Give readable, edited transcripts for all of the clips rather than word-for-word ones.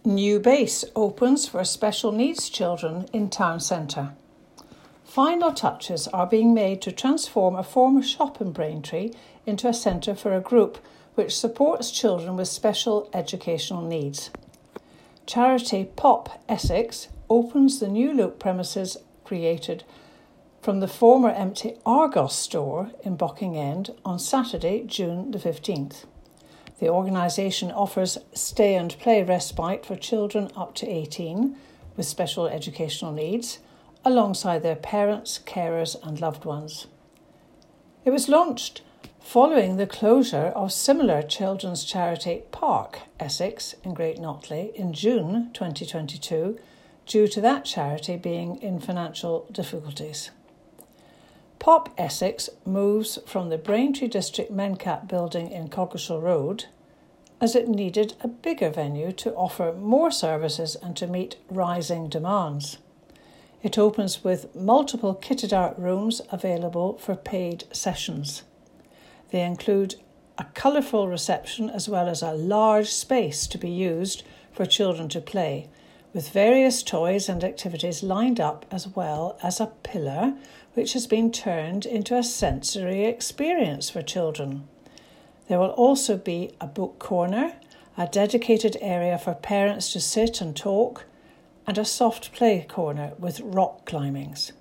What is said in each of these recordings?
New base opens for special needs children in town centre. Final touches are being made to transform a former shop in Braintree into a centre for a group which supports children with special educational needs. Charity Pop Essex opens the new look premises created from the former empty Argos store in Bocking End on Saturday, June the 15th. The organisation offers stay and play respite for children up to 18 with special educational needs, alongside their parents, carers and loved ones. It was launched following the closure of similar children's charity Park Essex in Great Notley in June 2022 due to that charity being in financial difficulties. Pop Essex moves from the Braintree District Mencap building in Coggeshall Road as it needed a bigger venue to offer more services and to meet rising demands. It opens with multiple kitted out rooms available for paid sessions. They include a colourful reception as well as a large space to be used for children to play, with various toys and activities lined up, as well as a pillar which has been turned into a sensory experience for children. There will also be a book corner, a dedicated area for parents to sit and talk, and a soft play corner with rock climbings.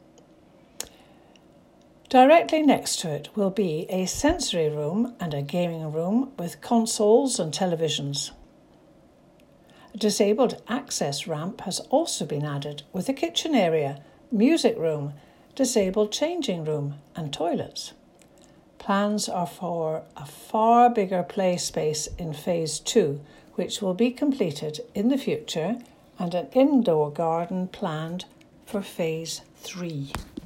Directly next to it will be a sensory room and a gaming room with consoles and televisions. A disabled access ramp has also been added with a kitchen area, music room, disabled changing room and toilets. Plans are for a far bigger play space in Phase 2, which will be completed in the future, and an indoor garden planned for Phase 3.